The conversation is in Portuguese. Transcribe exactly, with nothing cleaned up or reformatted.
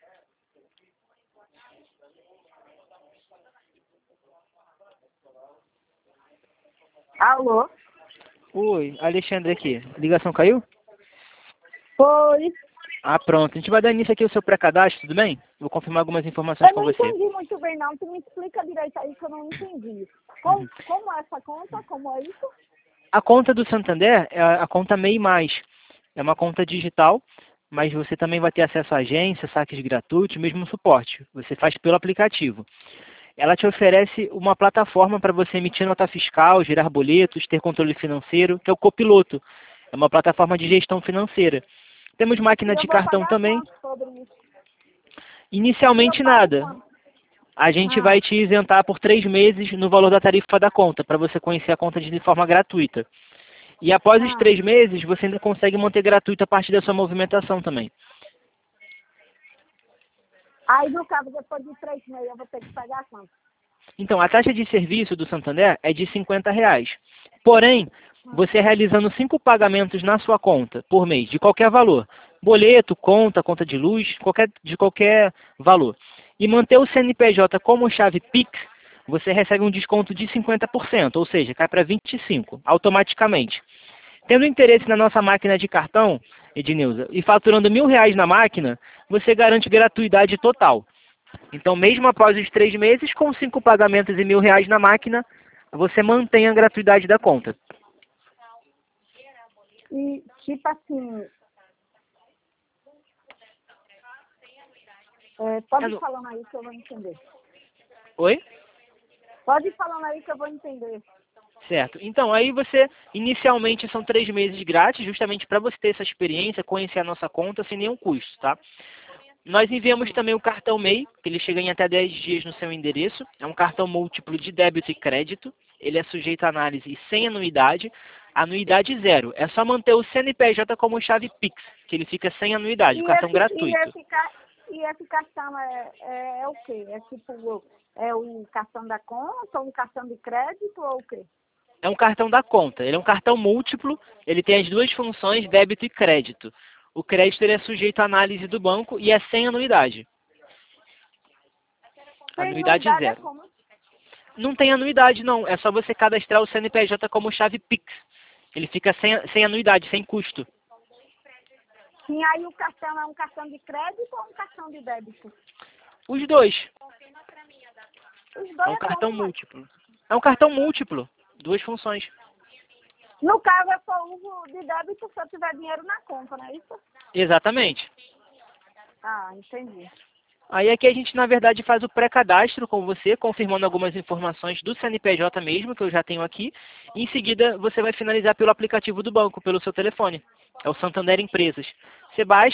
Alô? Oi, Alexandre aqui. A ligação caiu? Foi. Ah, pronto. A gente vai dar início aqui ao seu pré-cadastro, tudo bem? Vou confirmar algumas informações Eu com não você. entendi muito bem, não. Tu me explica direito aí que eu não entendi. Como, como é essa conta? Como é isso? A conta do Santander é a a conta MEI Mais. É uma conta digital, mas você também vai ter acesso à agência, saques gratuitos, mesmo suporte. Você faz pelo aplicativo. Ela te oferece uma plataforma para você emitir nota fiscal, gerar boletos, ter controle financeiro, que é o Copiloto. É uma plataforma de gestão financeira. Temos E máquina eu de vou cartão pagar também. quanto sobre isso? E eu Inicialmente pago nada. quanto? A gente Ah, vai te isentar por três meses no valor da tarifa da conta, para você conhecer a conta de forma gratuita. E após os ah. três meses, você ainda consegue manter gratuito a partir da sua movimentação também. Aí, no caso, depois de três meses, eu vou ter que pagar quanto? Então, a taxa de serviço do Santander é de cinquenta reais. Porém, você realizando cinco pagamentos na sua conta por mês, de qualquer valor, boleto, conta, conta de luz, qualquer, de qualquer valor, e manter o C N P J como chave Pix, você recebe um desconto de cinquenta por cento, ou seja, cai para vinte e cinco por cento, automaticamente. Tendo interesse na nossa máquina de cartão, Ednilza, e faturando mil reais na máquina, você garante gratuidade total. Então, mesmo após os três meses, com cinco pagamentos e mil reais na máquina, você mantém a gratuidade da conta. E, tipo assim, é, pode É ir no- falando aí que eu vou entender. Oi? Pode ir falando aí que eu vou entender. Certo. Então, aí você, inicialmente, são três meses grátis, justamente para você ter essa experiência, conhecer a nossa conta sem nenhum custo, tá? Nós enviamos também o cartão MEI, que ele chega em até dez dias no seu endereço. É um cartão múltiplo de débito e crédito. Ele é sujeito à análise sem anuidade. Anuidade zero. É só manter o C N P J como chave Pix, que ele fica sem anuidade, o E cartão esse, e gratuito. esse, ca- e esse cartão é, é, é o quê? É tipo, é o cartão da conta, ou um cartão de crédito ou o quê? É um cartão da conta. Ele é um cartão múltiplo, ele tem as duas funções, débito e crédito. O crédito ele é sujeito à análise do banco e é sem anuidade. Sem Anuidade anuidade é zero. como? Não tem anuidade, não. É só você cadastrar o C N P J como chave Pix. Ele fica sem, sem anuidade, sem custo. E aí o cartão é um cartão de crédito ou um cartão de débito? Os dois. Os É dois um é cartão como, mas múltiplo. É um cartão múltiplo. Duas funções. no caso eu só uso de débito se eu tiver dinheiro na conta, não é isso? Exatamente. Ah, entendi. Aí aqui a gente, na verdade, faz o pré-cadastro com você, confirmando algumas informações do C N P J mesmo, que eu já tenho aqui. E em seguida, você vai finalizar pelo aplicativo do banco, pelo seu telefone. É o Santander Empresas. Você baixa,